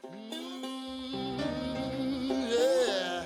Yeah.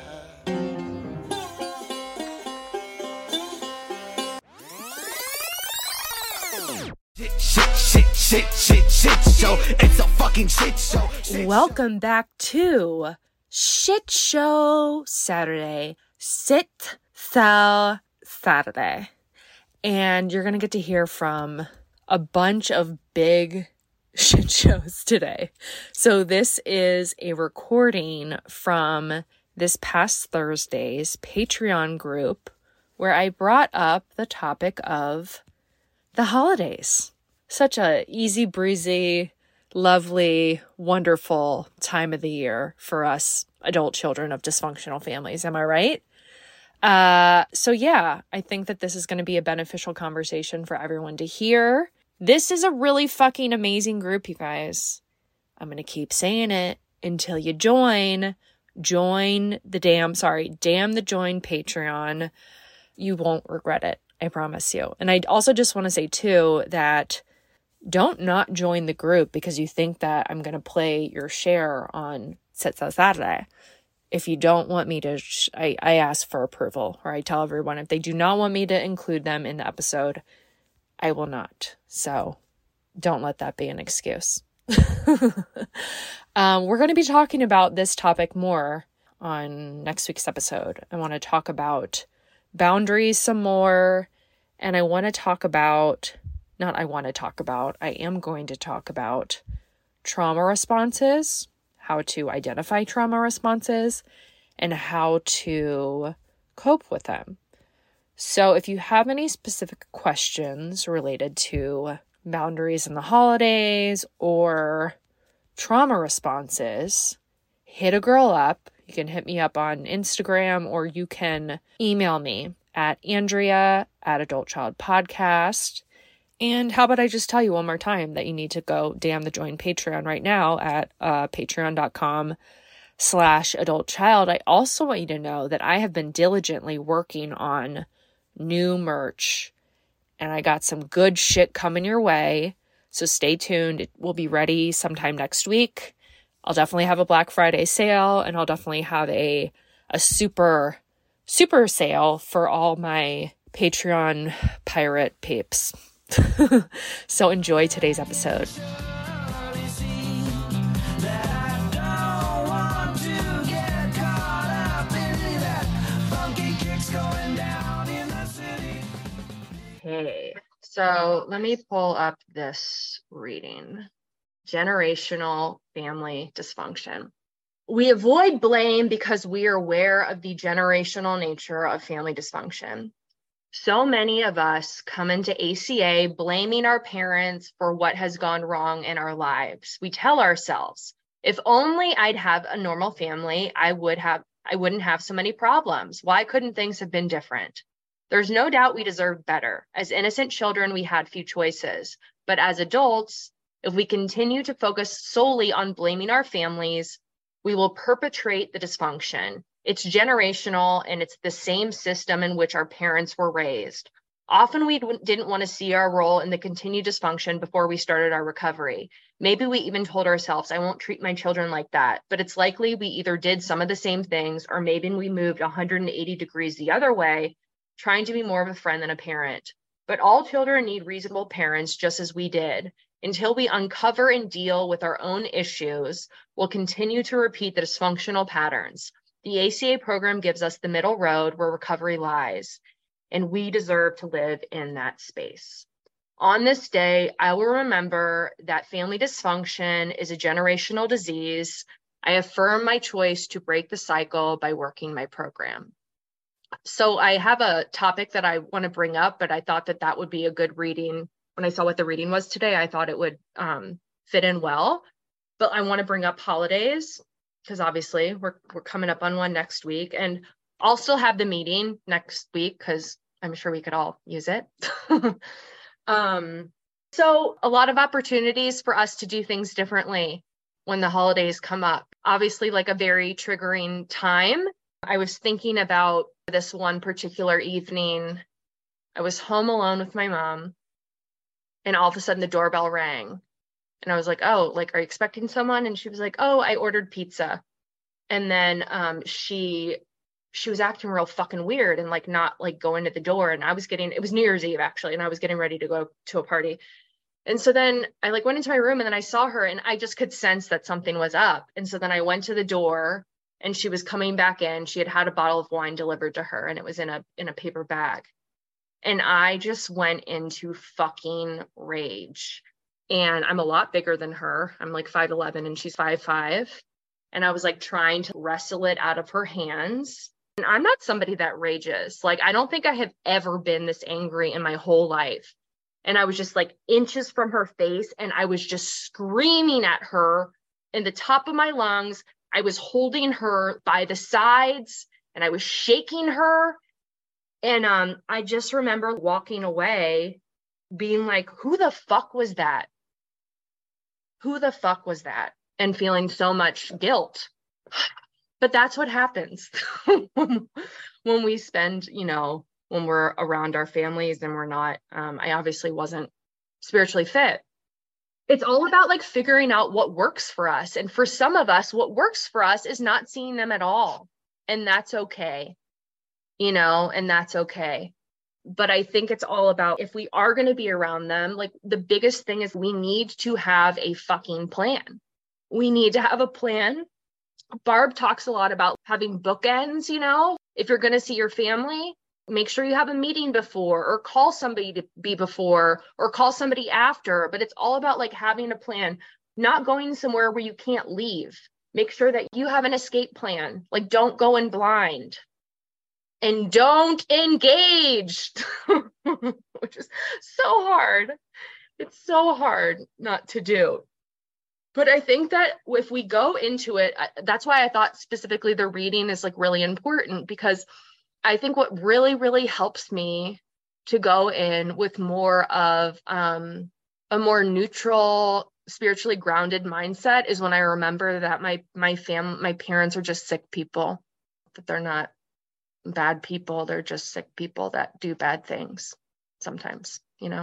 Shit show. It's a fucking shit show. Welcome back to Shit Show Saturday. Sit Thou Saturday. And you're going to get to hear from a bunch of big shit shows today. So this is a recording from this past Thursday's Patreon group where I brought up the topic of the holidays. Such a easy breezy, lovely, wonderful time of the year for us adult children of dysfunctional families. Am I right? So yeah, I think that this is going to be a beneficial conversation for everyone to hear. This is a really fucking amazing group, you guys. I'm going to keep saying it until you join. Join the damn the join Patreon. You won't regret it. I promise you. And I also just want to say too that don't not join the group because you think that I'm going to play your share on Saturday. If you don't want me to, I ask for approval, or I tell everyone if they do not want me to include them in the episode, I will not. So don't let that be an excuse. We're going to be talking about this topic more on next week's episode. I want to talk about boundaries some more, and I am going to talk about trauma responses, how to identify trauma responses, and how to cope with them. So if you have any specific questions related to boundaries in the holidays or trauma responses, hit a girl up. You can hit me up on Instagram, or you can email me at Andrea@AdultChildPodcast. And how about I just tell you one more time that you need to go damn the join Patreon right now at patreon.com/adultchild. I also want you to know that I have been diligently working on new merch, and I got some good shit coming your way. So stay tuned. It will be ready sometime next week. I'll definitely have a Black Friday sale, and I'll definitely have a super sale for all my Patreon pirate peeps. So enjoy today's episode. Hey, so let me pull up this reading. Generational family dysfunction. We avoid blame because we are aware of the generational nature of family dysfunction. So many of us come into ACA blaming our parents for what has gone wrong in our lives. We tell ourselves, if only I'd have a normal family, I wouldn't have so many problems. Why couldn't things have been different? There's no doubt we deserve better. As innocent children, we had few choices. But as adults, if we continue to focus solely on blaming our families, we will perpetrate the dysfunction. It's generational, and it's the same system in which our parents were raised. Often we didn't want to see our role in the continued dysfunction before we started our recovery. Maybe we even told ourselves, I won't treat my children like that. But it's likely we either did some of the same things, or maybe we moved 180 degrees the other way, trying to be more of a friend than a parent. But all children need reasonable parents, just as we did. Until we uncover and deal with our own issues, we'll continue to repeat the dysfunctional patterns. The ACA program gives us the middle road where recovery lies, and we deserve to live in that space. On this day, I will remember that family dysfunction is a generational disease. I affirm my choice to break the cycle by working my program. So I have a topic that I want to bring up, but I thought that would be a good reading. When I saw what the reading was today, I thought it would fit in well. But I want to bring up holidays, because obviously we're coming up on one next week, and I'll still have the meeting next week because I'm sure we could all use it. So a lot of opportunities for us to do things differently when the holidays come up. Obviously, like a very triggering time. I was thinking about this one particular evening. I was home alone with my mom, and all of a sudden the doorbell rang. And I was like, oh, like, are you expecting someone? And she was like, oh, I ordered pizza. And then she was acting real fucking weird and like not like going to the door. And it was New Year's Eve actually, and I was getting ready to go to a party. And so then I like went into my room and then I saw her and I just could sense that something was up. And so then I went to the door and she was coming back in. She had a bottle of wine delivered to her and it was in a paper bag. And I just went into fucking rage. And I'm a lot bigger than her. I'm like 5'11" and she's 5'5". And I was like trying to wrestle it out of her hands. And I'm not somebody that rages. Like, I don't think I have ever been this angry in my whole life. And I was just like inches from her face and I was just screaming at her in the top of my lungs. I was holding her by the sides and I was shaking her. And I just remember walking away being like, who the fuck was that? Who the fuck was that? And feeling so much guilt. But that's what happens when we spend, when we're around our families and we're not, I obviously wasn't spiritually fit. It's all about like figuring out what works for us. And for some of us, what works for us is not seeing them at all. And that's okay, and that's okay. But I think it's all about, if we are going to be around them, like the biggest thing is we need to have a fucking plan. We need to have a plan. Barb talks a lot about having bookends, if you're going to see your family, make sure you have a meeting before or call somebody to be before or call somebody after. But it's all about like having a plan, not going somewhere where you can't leave. Make sure that you have an escape plan. Like, don't go in blind. And don't engage, which is so hard. It's so hard not to do. But I think that if we go into it, that's why I thought specifically the reading is like really important, because I think what really, really helps me to go in with more of a more neutral, spiritually grounded mindset is when I remember that my parents are just sick people, that they're not bad people. They're just sick people that do bad things sometimes,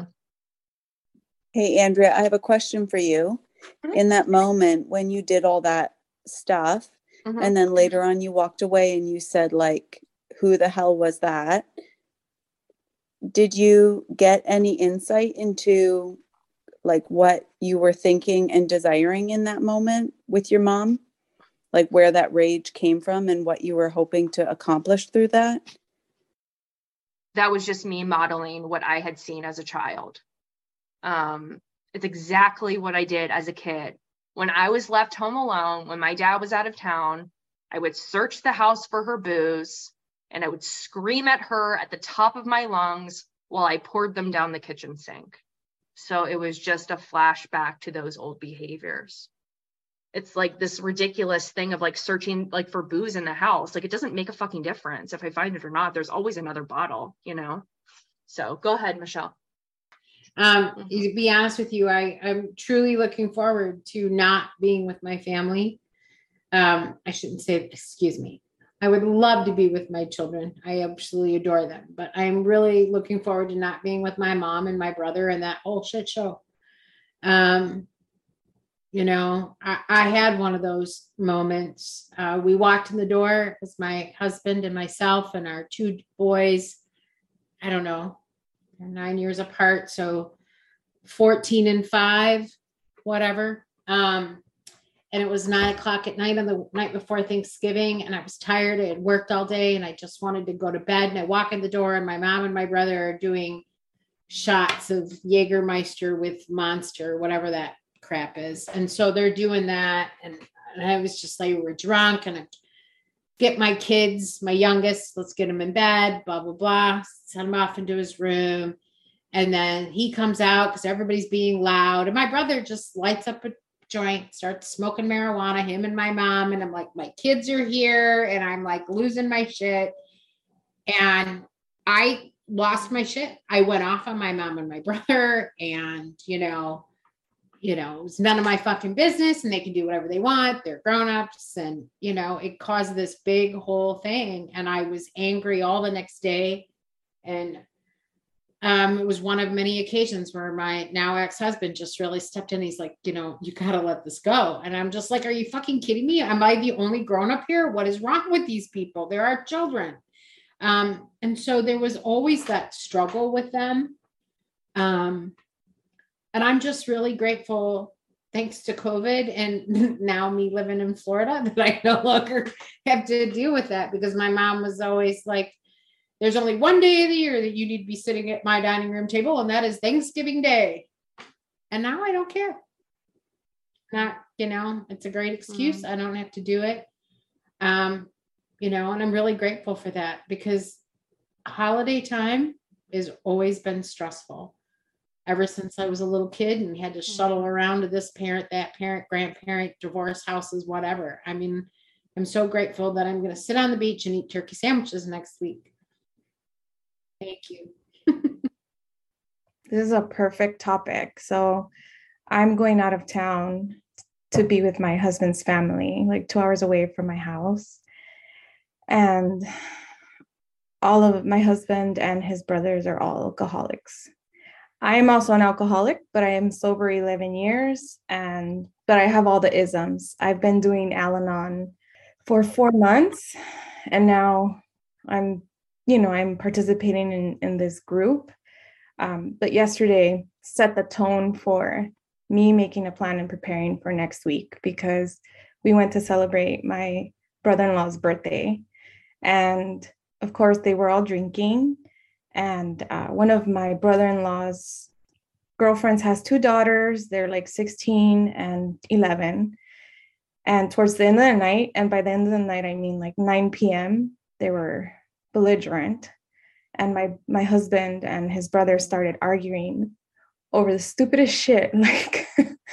Hey, Andrea, I have a question for you. Mm-hmm. In that moment when you did all that stuff, mm-hmm. and then later on you walked away and you said, like, who the hell was that? Did you get any insight into like what you were thinking and desiring in that moment with your mom? Like where that rage came from and what you were hoping to accomplish through that? That was just me modeling what I had seen as a child. It's exactly what I did as a kid. When I was left home alone, when my dad was out of town, I would search the house for her booze and I would scream at her at the top of my lungs while I poured them down the kitchen sink. So it was just a flashback to those old behaviors. It's like this ridiculous thing of like searching like for booze in the house. Like, it doesn't make a fucking difference if I find it or not. There's always another bottle, So go ahead, Michelle. To be honest with you, I'm truly looking forward to not being with my family. I shouldn't say, excuse me. I would love to be with my children. I absolutely adore them, but I'm really looking forward to not being with my mom and my brother and that whole shit show. I had one of those moments. We walked in the door. It was my husband and myself and our two boys. I don't know, they're 9 years apart. So 14 and 5, whatever. And it was 9:00 at night on the night before Thanksgiving. And I was tired. I had worked all day and I just wanted to go to bed. And I walk in the door and my mom and my brother are doing shots of Jägermeister with Monster, whatever that crap is. And so they're doing that. And I was just like, we're drunk and I get my kids, my youngest, let's get him in bed, blah, blah, blah, send him off into his room. And then he comes out because everybody's being loud. And my brother just lights up a joint, starts smoking marijuana, him and my mom. And I'm like, my kids are here. And I'm like losing my shit. And I lost my shit. I went off on my mom and my brother. And, it was none of my fucking business and they can do whatever they want. They're grownups. And, it caused this big whole thing. And I was angry all the next day. And it was one of many occasions where my now ex-husband just really stepped in. He's like, you gotta let this go. And I'm just like, are you fucking kidding me? Am I the only grown up here? What is wrong with these people? There are children. And so there was always that struggle with them. And I'm just really grateful, thanks to COVID and now me living in Florida, that I no longer have to deal with that, because my mom was always like, there's only one day of the year that you need to be sitting at my dining room table, and that is Thanksgiving Day. And now I don't care. It's a great excuse. I don't have to do it. And I'm really grateful for that, because holiday time has always been stressful ever since I was a little kid and had to shuttle around to this parent, that parent, grandparent, divorce houses, whatever. I mean, I'm so grateful that I'm going to sit on the beach and eat turkey sandwiches next week. Thank you. This is a perfect topic. So I'm going out of town to be with my husband's family, like 2 hours away from my house. And all of my husband and his brothers are all alcoholics. I am also an alcoholic, but I am sober 11 years, but I have all the isms. I've been doing Al-Anon for 4 months, and now I'm participating in this group. But yesterday set the tone for me making a plan and preparing for next week, because we went to celebrate my brother-in-law's birthday. And of course, they were all drinking. And one of my brother-in-law's girlfriends has 2 daughters. They're like 16 and 11. And towards the end of the night, and by the end of the night, I mean like 9 p.m., they were belligerent. And my husband and his brother started arguing over the stupidest shit, like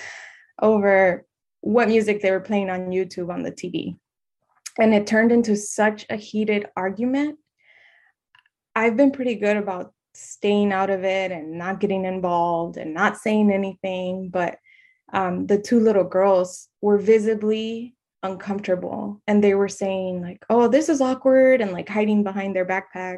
over what music they were playing on YouTube on the TV. And it turned into such a heated argument. I've been pretty good about staying out of it and not getting involved and not saying anything. But the 2 little girls were visibly uncomfortable. And they were saying like, oh, this is awkward, and like hiding behind their backpack.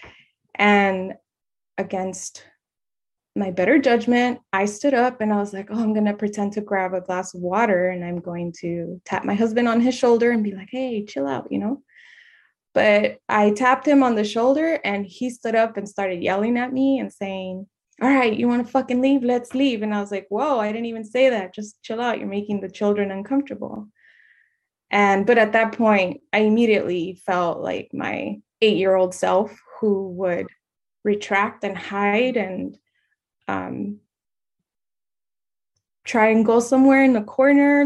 And against my better judgment, I stood up and I was like, oh, I'm going to pretend to grab a glass of water, and I'm going to tap my husband on his shoulder and be like, hey, chill out, But I tapped him on the shoulder, and he stood up and started yelling at me and saying, all right, you want to fucking leave? Let's leave. And I was like, whoa, I didn't even say that. Just chill out. You're making the children uncomfortable. But at that point, I immediately felt like my 8-year-old self, who would retract and hide and try and go somewhere in the corner,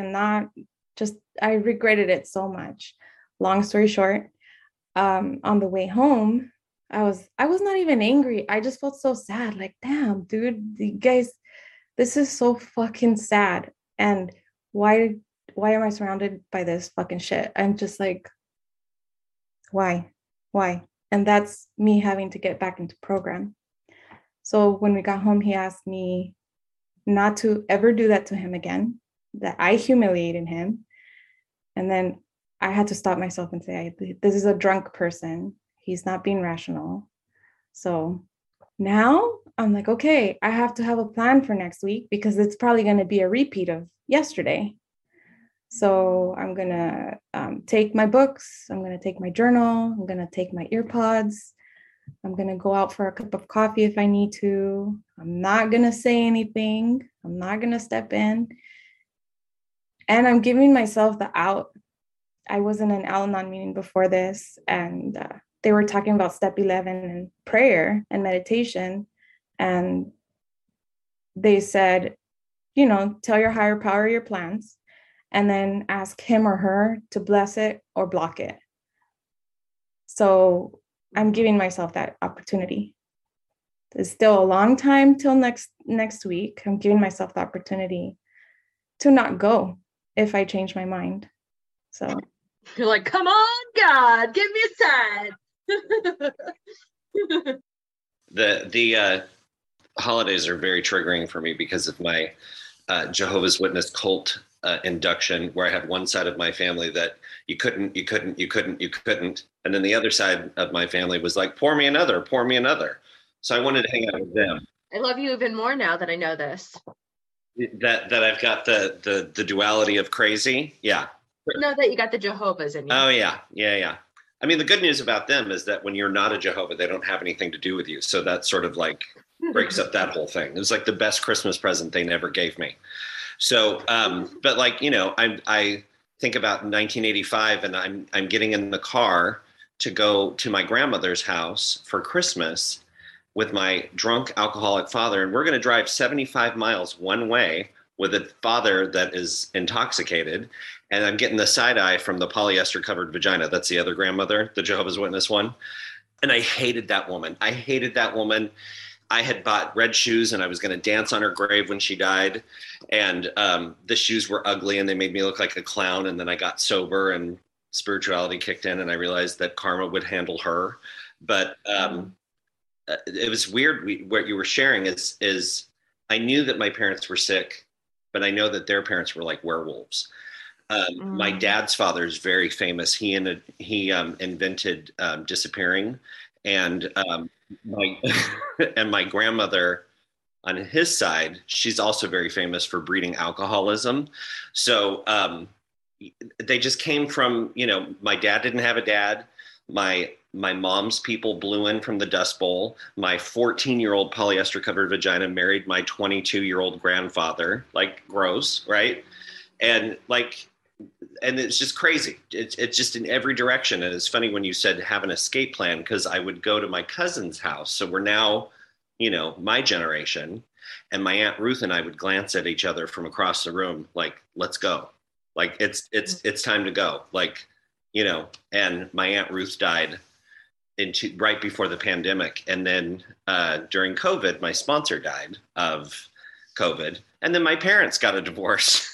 I regretted it so much. Long story short, on the way home, I was not even angry. I just felt so sad. Like, damn, dude, you guys, this is so fucking sad. And why am I surrounded by this fucking shit? I'm just like, why? And that's me having to get back into program. So when we got home, he asked me not to ever do that to him again, that I humiliated him. And then I had to stop myself and say, this is a drunk person. He's not being rational. So now I'm like, okay, I have to have a plan for next week, because it's probably going to be a repeat of yesterday. So I'm going to take my books. I'm going to take my journal. I'm going to take my earpods. I'm going to go out for a cup of coffee if I need to. I'm not going to say anything. I'm not going to step in. And I'm giving myself the out. I was in an Al-Anon meeting before this, and they were talking about step 11 and prayer and meditation. And they said, tell your higher power your plans, and then ask him or her to bless it or block it. So I'm giving myself that opportunity. It's still a long time till next week. I'm giving myself the opportunity to not go if I change my mind. So you're like, come on, God, give me a sign. The holidays are very triggering for me because of my Jehovah's Witness cult induction, where I had one side of my family that you couldn't. And then the other side of my family was like, pour me another. So I wanted to hang out with them. I love you even more now that I know this. That I've got the duality of crazy. Yeah. Know that you got the Jehovah's in you. Oh yeah. I mean, the good news about them is that when you're not a Jehovah, they don't have anything to do with you. So that sort of like breaks up that whole thing. It was like the best Christmas present they never gave me. So, but like, you know, I think about 1985 and I'm getting in the car to go to my grandmother's house for Christmas with my drunk alcoholic father. And we're going to drive 75 miles one way with a father that is intoxicated. And I'm getting the side eye from the polyester covered vagina. That's the other grandmother, the Jehovah's Witness one. And I hated that woman. I had bought red shoes and I was going to dance on her grave when she died. And the shoes were ugly and they made me look like a clown. And then I got sober and spirituality kicked in and I realized that karma would handle her. But it was weird. What you were sharing is I knew that my parents were sick, but I know that their parents were like werewolves. My dad's father is very famous. He invented disappearing, and my grandmother on his side, she's also very famous for breeding alcoholism. So they just came from, you know, my dad didn't have a dad. My mom's people blew in from the Dust Bowl. My 14-year-old polyester covered vagina married my 22-year-old grandfather. Like, gross, right? And it's just crazy. It's just in every direction. And it's funny when you said have an escape plan, because I would go to my cousin's house. So we're now, you know, my generation, and my Aunt Ruth and I would glance at each other from across the room, like, let's go. Like, it's time to go. Like, you know, and my Aunt Ruth died right before the pandemic. And then during COVID, my sponsor died of COVID. And then my parents got a divorce.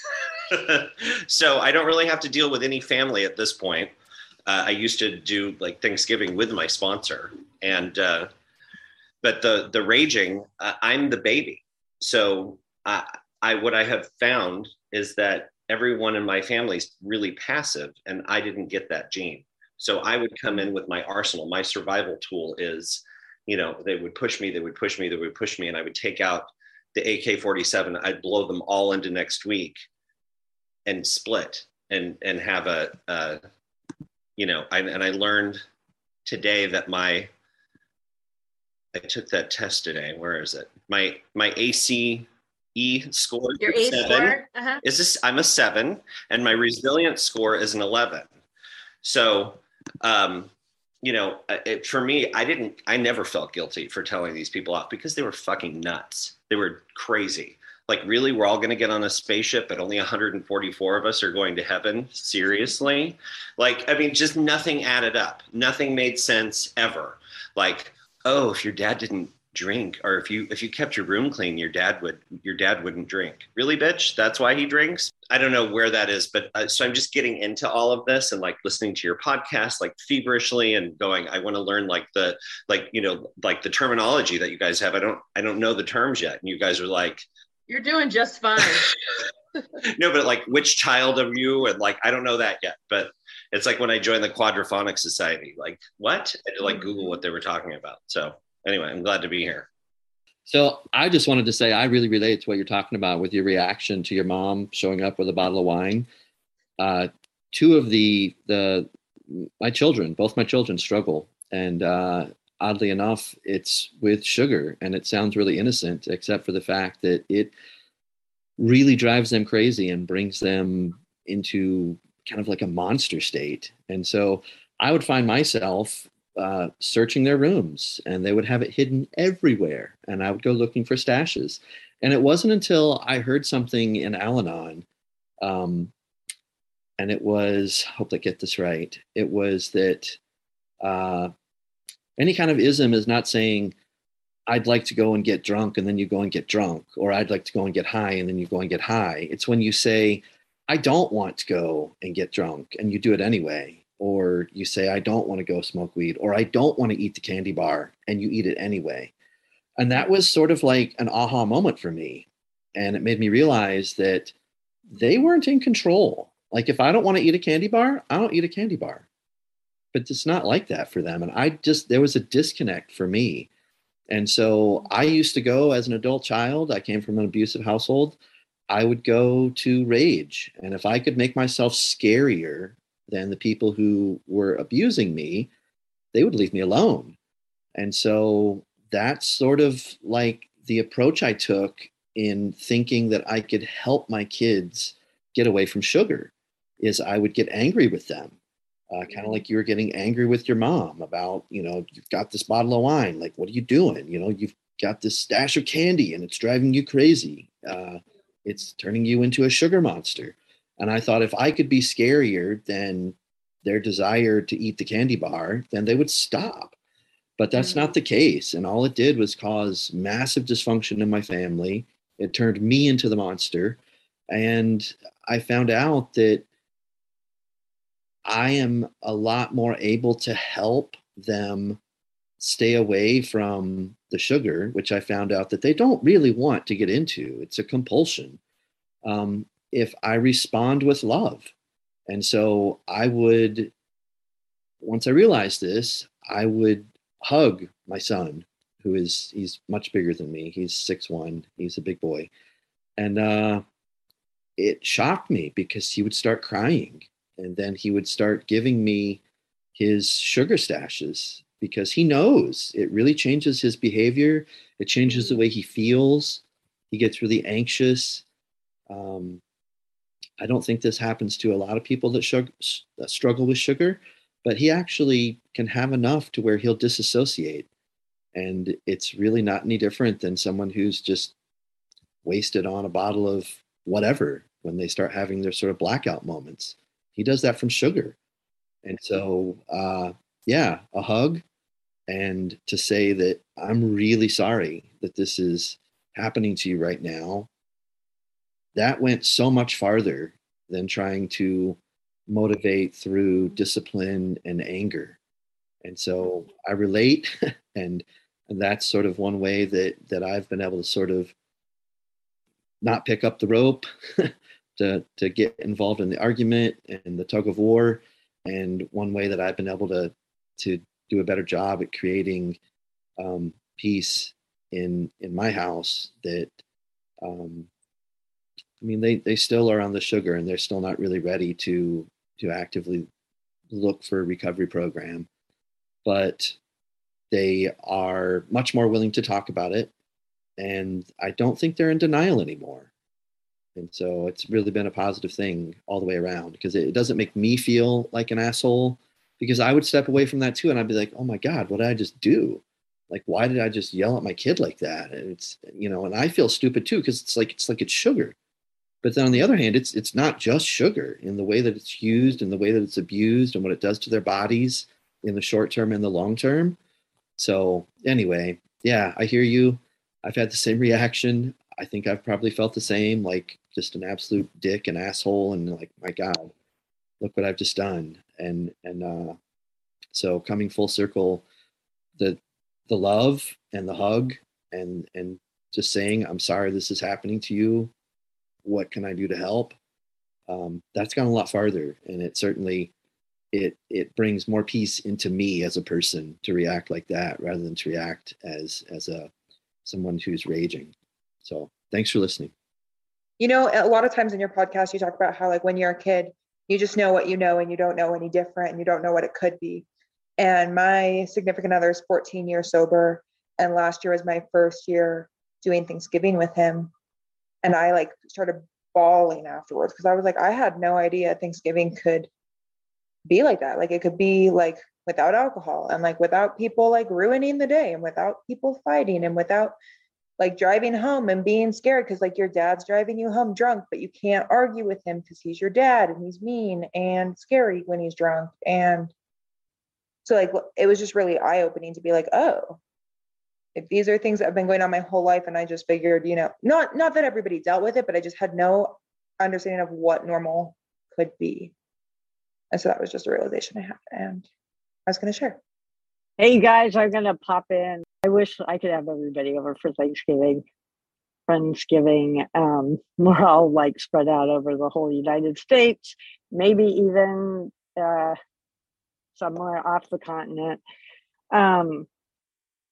So I don't really have to deal with any family at this point. I used to do like Thanksgiving with my sponsor, and but the raging, I'm the baby. So what I have found is that everyone in my family is really passive, and I didn't get that gene. So I would come in with my arsenal. My survival tool is, you know, they would push me, and I would take out the AK-47. I'd blow them all into next week and split and have you know, I learned today that I took that test today. Where is it? My ACE score. Your ACE score? I'm a 7, and my resilience score is an 11. So, you know, for me, I never felt guilty for telling these people off, because they were fucking nuts. They were crazy. Like, really, we're all going to get on a spaceship, but only 144 of us are going to heaven? Seriously? Like, I mean, just nothing added up. Nothing made sense ever. Like, oh, if your dad didn't drink, or if you kept your room clean, your dad wouldn't drink. Really, bitch? That's why he drinks? I don't know where that is, but so I'm just getting into all of this and like listening to your podcast like feverishly and going, I want to learn the terminology that you guys have. I don't know the terms yet, and you guys are like, you're doing just fine. No, but like, which child of you? And like, I don't know that yet, but it's like when I joined the Quadraphonic Society, like, what? I had to like Google what they were talking about. So anyway, I'm glad to be here. So I just wanted to say, I really relate to what you're talking about with your reaction to your mom showing up with a bottle of wine. Two of my children, both my children struggle. And oddly enough, it's with sugar, and it sounds really innocent, except for the fact that it really drives them crazy and brings them into kind of like a monster state. And so I would find myself searching their rooms, and they would have it hidden everywhere. And I would go looking for stashes. And it wasn't until I heard something in Al-Anon, and it was, hope I get this right. It was that any kind of ism is not saying, I'd like to go and get drunk and then you go and get drunk, or I'd like to go and get high and then you go and get high. It's when you say, I don't want to go and get drunk, and you do it anyway. Or you say, I don't want to go smoke weed, or I don't want to eat the candy bar, and you eat it anyway. And that was sort of like an aha moment for me. And it made me realize that they weren't in control. Like, if I don't want to eat a candy bar, I don't eat a candy bar. But it's not like that for them. And there was a disconnect for me. And so I used to go as an adult child. I came from an abusive household. I would go to rage. And if I could make myself scarier than the people who were abusing me, they would leave me alone. And so that's sort of like the approach I took in thinking that I could help my kids get away from sugar is I would get angry with them. Kind of like you were getting angry with your mom about, you've got this bottle of wine. Like, what are you doing? You've got this stash of candy and it's driving you crazy. It's turning you into a sugar monster. And I thought if I could be scarier than their desire to eat the candy bar, then they would stop. But that's not the case. And all it did was cause massive dysfunction in my family. It turned me into the monster. And I found out that I am a lot more able to help them stay away from the sugar, which I found out that they don't really want to get into. It's a compulsion. If I respond with love. And so once I realized this, I would hug my son, he's much bigger than me. He's 6'1". He's a big boy. And it shocked me because he would start crying. And then he would start giving me his sugar stashes because he knows it really changes his behavior. It changes the way he feels. He gets really anxious. I don't think this happens to a lot of people that struggle with sugar, but he actually can have enough to where he'll disassociate. And it's really not any different than someone who's just wasted on a bottle of whatever when they start having their sort of blackout moments. He does that from sugar. And so, a hug and to say that I'm really sorry that this is happening to you right now. That went so much farther than trying to motivate through discipline and anger. And so I relate, and that's sort of one way that I've been able to sort of not pick up the rope to get involved in the argument and the tug of war. And one way that I've been able to do a better job at creating peace in my house that, they still are on the sugar and they're still not really ready to actively look for a recovery program, but they are much more willing to talk about it. And I don't think they're in denial anymore. And so it's really been a positive thing all the way around because it doesn't make me feel like an asshole, because I would step away from that too. And I'd be like, oh my God, what did I just do? Like, why did I just yell at my kid like that? And it's, and I feel stupid too, because it's like it's sugar. But then on the other hand, it's not just sugar in the way that it's used and the way that it's abused and what it does to their bodies in the short term and the long term. So anyway, yeah, I hear you. I've had the same reaction. I think I've probably felt the same, like just an absolute dick and asshole. And like, my God, look what I've just done. And so coming full circle, the love and the hug and just saying, I'm sorry this is happening to you. What can I do to help? That's gone a lot farther. And it certainly, it brings more peace into me as a person to react like that rather than to react as someone who's raging. So thanks for listening. A lot of times in your podcast, you talk about how like when you're a kid, you just know what you know and you don't know any different and you don't know what it could be. And my significant other is 14 years sober. And last year was my first year doing Thanksgiving with him. And I like started bawling afterwards because I was like, I had no idea Thanksgiving could be like that. Like it could be like without alcohol and like without people like ruining the day and without people fighting and without like driving home and being scared because like your dad's driving you home drunk, but you can't argue with him because he's your dad and he's mean and scary when he's drunk. And so like it was just really eye-opening to be like, oh, if these are things that have been going on my whole life. And I just figured, not that everybody dealt with it, but I just had no understanding of what normal could be. And so that was just a realization I had and I was going to share. Hey guys, I'm going to pop in. I wish I could have everybody over for Thanksgiving. Friendsgiving. We're all like spread out over the whole United States, maybe even somewhere off the continent.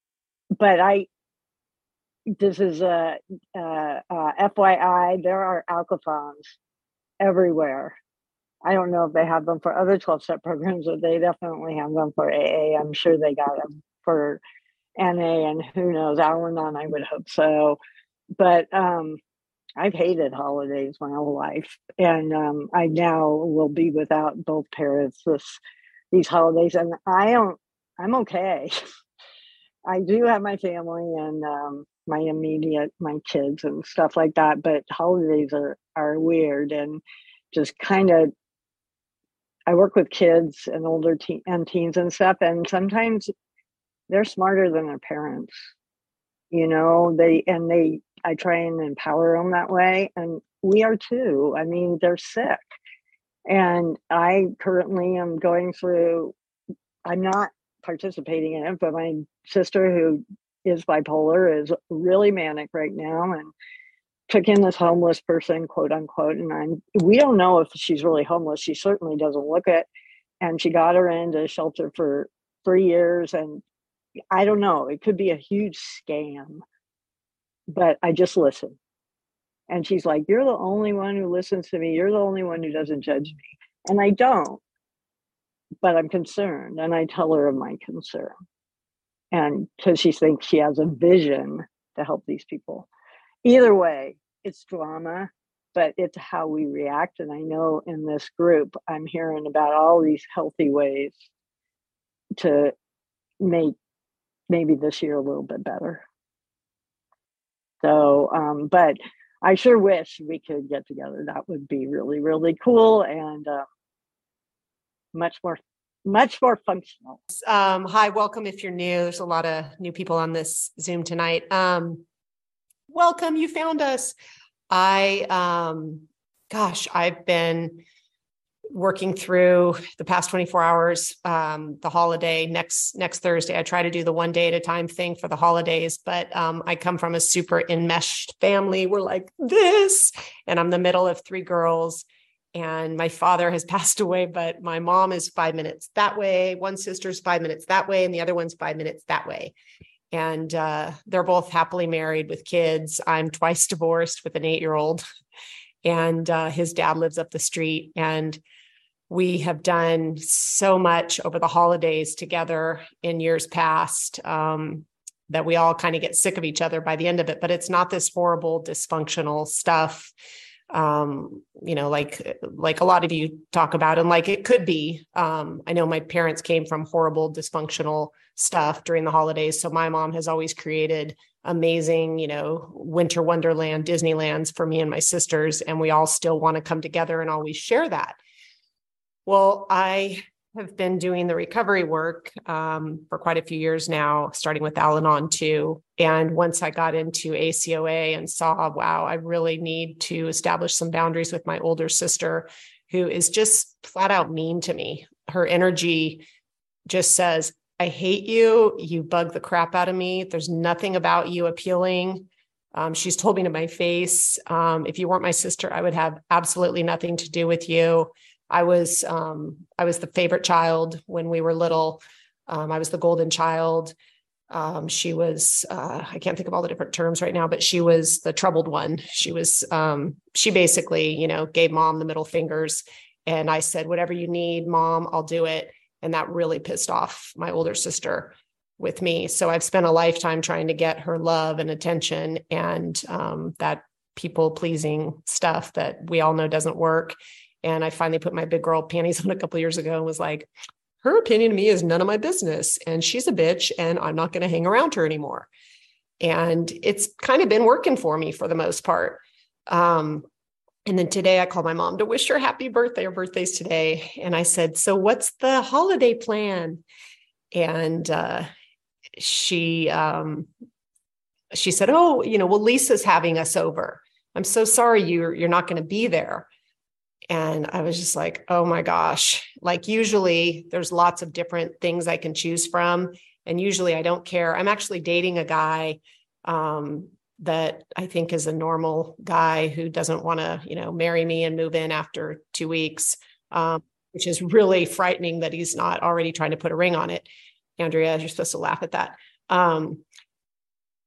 this is a FYI, there are alcaphones everywhere. I don't know if they have them for other 12-step programs, but they definitely have them for AA. I'm sure they got them for NA, and who knows, Al-Anon, I would hope so. But I've hated holidays my whole life, and I now will be without both parents these holidays, and I'm okay. I do have my family and my kids and stuff like that, but holidays are weird, and just kind of, I work with kids and older teens and stuff, and sometimes they're smarter than their parents. I try and empower them that way, and we are too. I mean, they're sick, and I currently am going through. I'm not participating in it, but my sister, who is bipolar, is really manic right now, and took in this homeless person, quote unquote, and we don't know if she's really homeless. She certainly doesn't look it. And she got her into shelter for 3 years. And I don't know, it could be a huge scam, but I just listen. And she's like, you're the only one who listens to me. You're the only one who doesn't judge me. And I don't, but I'm concerned. And I tell her of my concern. And because she thinks she has a vision to help these people. Either way, it's drama, but it's how we react. And I know in this group, I'm hearing about all these healthy ways to make maybe this year a little bit better. So, but I sure wish we could get together. That would be really, really cool, and much more functional. Hi, welcome if you're new. There's a lot of new people on this Zoom tonight. Welcome, you found us. I've been working through the past 24 hours, the holiday next Thursday. I try to do the one day at a time thing for the holidays, but I come from a super enmeshed family. We're like this, and I'm the middle of 3 girls, and my father has passed away, but my mom is 5 minutes that way. One sister's 5 minutes that way, and the other one's 5 minutes that way. And they're both happily married with kids. I'm twice divorced with an 8-year-old, and his dad lives up the street. And we have done so much over the holidays together in years past that we all kind of get sick of each other by the end of it. But it's not this horrible, dysfunctional stuff, like a lot of you talk about, and like it could be. I know my parents came from horrible, dysfunctional stuff during the holidays. So my mom has always created amazing, winter wonderland, Disneylands for me and my sisters, and we all still want to come together and always share that. Well, I have been doing the recovery work for quite a few years now, starting with Al-Anon too. And once I got into ACOA and saw, wow, I really need to establish some boundaries with my older sister, who is just flat out mean to me. Her energy just says, I hate you. You bug the crap out of me. There's nothing about you appealing. She's told me to my face, if you weren't my sister, I would have absolutely nothing to do with you. I was the favorite child when we were little. I was the golden child. She was, I can't think of all the different terms right now, but she was the troubled one. She was, she basically, gave mom the middle fingers, and I said, whatever you need, mom, I'll do it. And that really pissed off my older sister with me. So I've spent a lifetime trying to get her love and attention, and that people pleasing stuff that we all know doesn't work. And I finally put my big girl panties on a couple of years ago and was like, her opinion of me is none of my business, and she's a bitch, and I'm not going to hang around her anymore. And it's kind of been working for me for the most part. And then today I called my mom to wish her happy birthday. Her birthday's today. And I said, so what's the holiday plan? And she said, oh, well, Lisa's having us over. I'm so sorry you're not going to be there. And I was just like, oh my gosh, like usually there's lots of different things I can choose from. And usually I don't care. I'm actually dating a guy that I think is a normal guy who doesn't want to, marry me and move in after 2 weeks, which is really frightening that he's not already trying to put a ring on it. Andrea, you're supposed to laugh at that.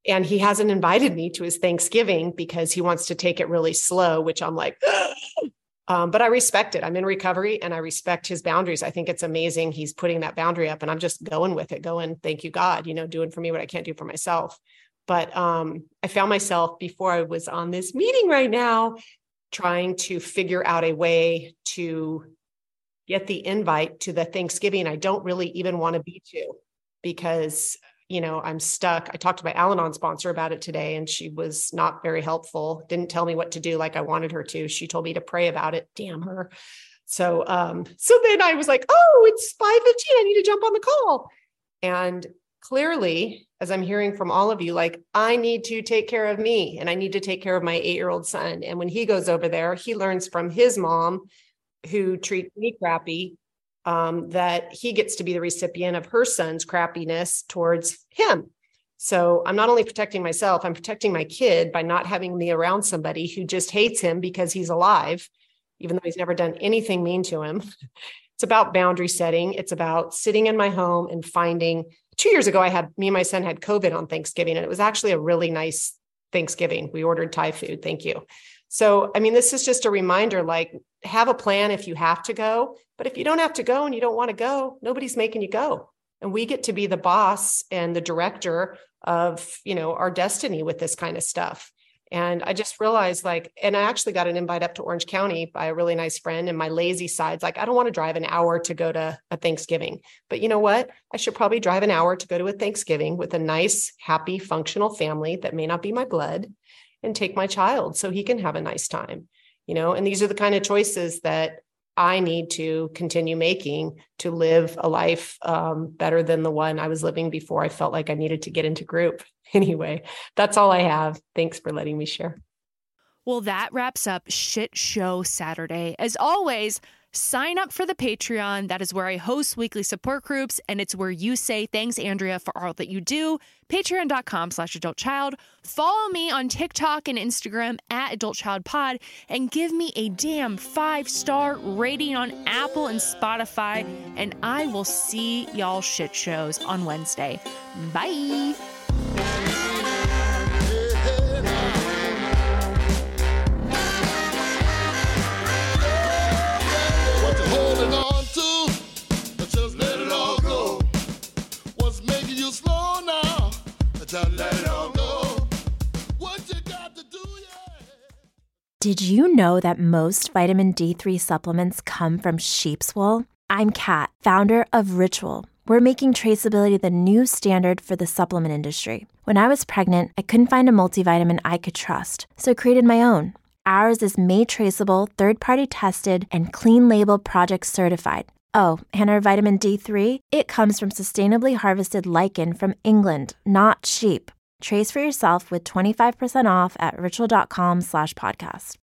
And he hasn't invited me to his Thanksgiving because he wants to take it really slow, which I'm like, but I respect it. I'm in recovery and I respect his boundaries. I think it's amazing. He's putting that boundary up and I'm just going with it, thank you, God, doing for me what I can't do for myself. But I found myself before I was on this meeting right now, trying to figure out a way to get the invite to the Thanksgiving I don't really even want to be to, because I'm stuck. I talked to my Al-Anon sponsor about it today, and she was not very helpful. Didn't tell me what to do like I wanted her to. She told me to pray about it. Damn her. So then I was like, oh, it's 5:15. I need to jump on the call. And clearly, as I'm hearing from all of you, like, I need to take care of me and I need to take care of my 8-year-old son. And when he goes over there, he learns from his mom, who treats me crappy, that he gets to be the recipient of her son's crappiness towards him. So I'm not only protecting myself, I'm protecting my kid by not having me around somebody who just hates him because he's alive, even though he's never done anything mean to him. It's about boundary setting. It's about sitting in my home and finding. 2 years ago, me and my son had COVID on Thanksgiving, and it was actually a really nice Thanksgiving. We ordered Thai food. Thank you. So, this is just a reminder, like, have a plan if you have to go, but if you don't have to go and you don't want to go, nobody's making you go. And we get to be the boss and the director of, our destiny with this kind of stuff. And I just realized, and I actually got an invite up to Orange County by a really nice friend, and my lazy side's like, I don't want to drive an hour to go to a Thanksgiving, but you know what? I should probably drive an hour to go to a Thanksgiving with a nice, happy, functional family that may not be my blood, and take my child so he can have a nice time, and these are the kind of choices that I need to continue making to live a life better than the one I was living before I felt like I needed to get into group. Anyway, that's all I have. Thanks for letting me share. Well, that wraps up Shit Show Saturday. As always, sign up for the Patreon. That is where I host weekly support groups, and it's where you say, thanks, Andrea, for all that you do. Patreon.com/adultchild. Follow me on TikTok and Instagram @AdultChildPod, and give me a damn 5-star rating on Apple and Spotify, and I will see y'all shit shows on Wednesday. Bye. Holding on to, just let it all go. What's making you slow now? Just let it all go. What you got to do, yeah. Did you know that most vitamin D3 supplements come from sheep's wool? I'm Kat, founder of Ritual. We're making traceability the new standard for the supplement industry. When I was pregnant, I couldn't find a multivitamin I could trust, so I created my own. Ours is made traceable, third-party tested, and clean label project certified. Oh, and our vitamin D3? It comes from sustainably harvested lichen from England, not sheep. Trace for yourself with 25% off at ritual.com/podcast.